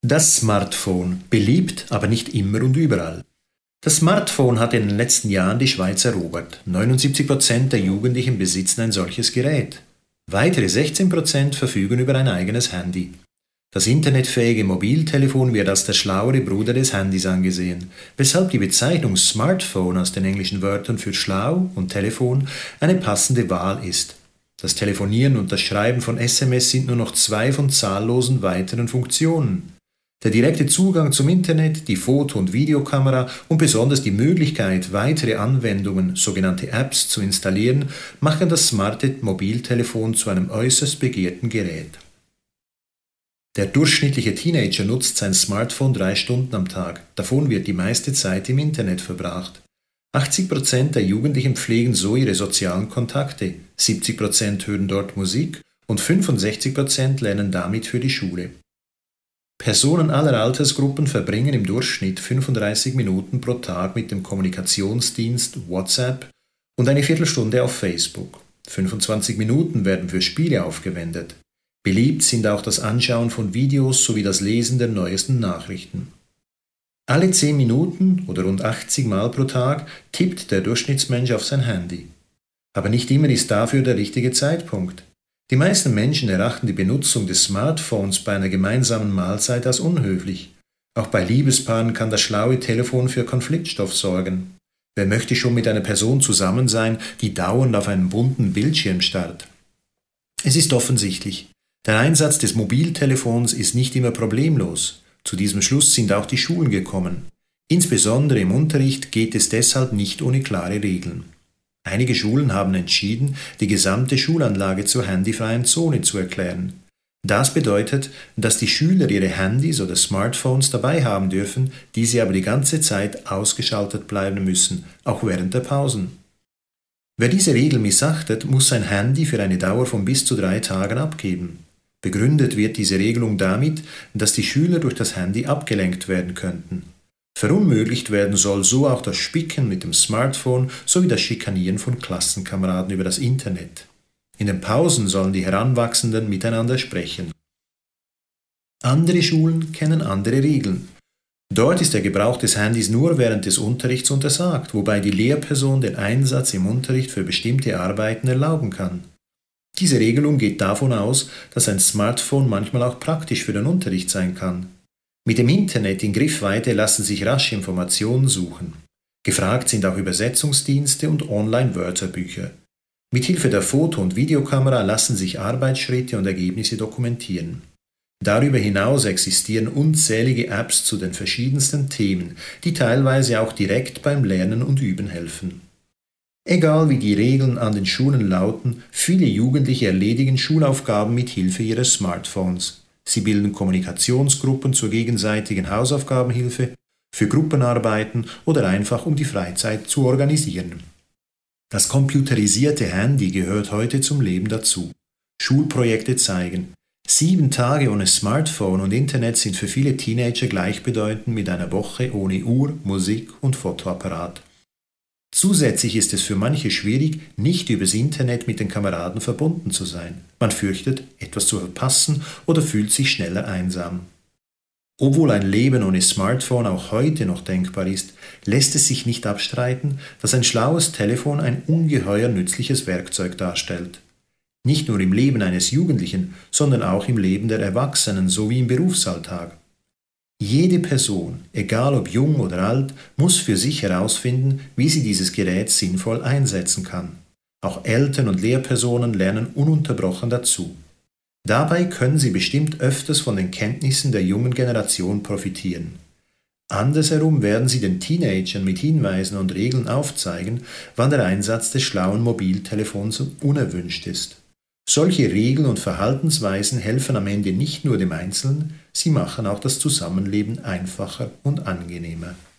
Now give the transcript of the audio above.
Das Smartphone, beliebt, aber nicht immer und überall. Das Smartphone hat in den letzten Jahren die Schweiz erobert. 79% der Jugendlichen besitzen ein solches Gerät. Weitere 16% verfügen über ein eigenes Handy. Das internetfähige Mobiltelefon wird als der schlauere Bruder des Handys angesehen, weshalb die Bezeichnung Smartphone aus den englischen Wörtern für schlau und Telefon eine passende Wahl ist. Das Telefonieren und das Schreiben von SMS sind nur noch zwei von zahllosen weiteren Funktionen. Der direkte Zugang zum Internet, die Foto- und Videokamera und besonders die Möglichkeit, weitere Anwendungen, sogenannte Apps, zu installieren, machen das smarte Mobiltelefon zu einem äußerst begehrten Gerät. Der durchschnittliche Teenager nutzt sein Smartphone 3 Stunden am Tag. Davon wird die meiste Zeit im Internet verbracht. 80% der Jugendlichen pflegen so ihre sozialen Kontakte, 70% hören dort Musik und 65% lernen damit für die Schule. Personen aller Altersgruppen verbringen im Durchschnitt 35 Minuten pro Tag mit dem Kommunikationsdienst WhatsApp und eine Viertelstunde auf Facebook. 25 Minuten werden für Spiele aufgewendet. Beliebt sind auch das Anschauen von Videos sowie das Lesen der neuesten Nachrichten. Alle 10 Minuten oder rund 80 Mal pro Tag tippt der Durchschnittsmensch auf sein Handy. Aber nicht immer ist dafür der richtige Zeitpunkt. Die meisten Menschen erachten die Benutzung des Smartphones bei einer gemeinsamen Mahlzeit als unhöflich. Auch bei Liebespaaren kann das schlaue Telefon für Konfliktstoff sorgen. Wer möchte schon mit einer Person zusammen sein, die dauernd auf einen bunten Bildschirm starrt? Es ist offensichtlich, der Einsatz des Mobiltelefons ist nicht immer problemlos. Zu diesem Schluss sind auch die Schulen gekommen. Insbesondere im Unterricht geht es deshalb nicht ohne klare Regeln. Einige Schulen haben entschieden, die gesamte Schulanlage zur handyfreien Zone zu erklären. Das bedeutet, dass die Schüler ihre Handys oder Smartphones dabei haben dürfen, die sie aber die ganze Zeit ausgeschaltet bleiben müssen, auch während der Pausen. Wer diese Regel missachtet, muss sein Handy für eine Dauer von bis zu 3 Tagen abgeben. Begründet wird diese Regelung damit, dass die Schüler durch das Handy abgelenkt werden könnten. Verunmöglicht werden soll so auch das Spicken mit dem Smartphone sowie das Schikanieren von Klassenkameraden über das Internet. In den Pausen sollen die Heranwachsenden miteinander sprechen. Andere Schulen kennen andere Regeln. Dort ist der Gebrauch des Handys nur während des Unterrichts untersagt, wobei die Lehrperson den Einsatz im Unterricht für bestimmte Arbeiten erlauben kann. Diese Regelung geht davon aus, dass ein Smartphone manchmal auch praktisch für den Unterricht sein kann. Mit dem Internet in Griffweite lassen sich rasch Informationen suchen. Gefragt sind auch Übersetzungsdienste und Online-Wörterbücher. Mithilfe der Foto- und Videokamera lassen sich Arbeitsschritte und Ergebnisse dokumentieren. Darüber hinaus existieren unzählige Apps zu den verschiedensten Themen, die teilweise auch direkt beim Lernen und Üben helfen. Egal wie die Regeln an den Schulen lauten, viele Jugendliche erledigen Schulaufgaben mit Hilfe ihrer Smartphones. Sie bilden Kommunikationsgruppen zur gegenseitigen Hausaufgabenhilfe, für Gruppenarbeiten oder einfach um die Freizeit zu organisieren. Das computerisierte Handy gehört heute zum Leben dazu. Schulprojekte zeigen, 7 Tage ohne Smartphone und Internet sind für viele Teenager gleichbedeutend mit einer Woche ohne Uhr, Musik und Fotoapparat. Zusätzlich ist es für manche schwierig, nicht übers Internet mit den Kameraden verbunden zu sein. Man fürchtet, etwas zu verpassen oder fühlt sich schneller einsam. Obwohl ein Leben ohne Smartphone auch heute noch denkbar ist, lässt es sich nicht abstreiten, dass ein schlaues Telefon ein ungeheuer nützliches Werkzeug darstellt. Nicht nur im Leben eines Jugendlichen, sondern auch im Leben der Erwachsenen sowie im Berufsalltag. Jede Person, egal ob jung oder alt, muss für sich herausfinden, wie sie dieses Gerät sinnvoll einsetzen kann. Auch Eltern und Lehrpersonen lernen ununterbrochen dazu. Dabei können sie bestimmt öfters von den Kenntnissen der jungen Generation profitieren. Andersherum werden sie den Teenagern mit Hinweisen und Regeln aufzeigen, wann der Einsatz des schlauen Mobiltelefons unerwünscht ist. Solche Regeln und Verhaltensweisen helfen am Ende nicht nur dem Einzelnen, sie machen auch das Zusammenleben einfacher und angenehmer.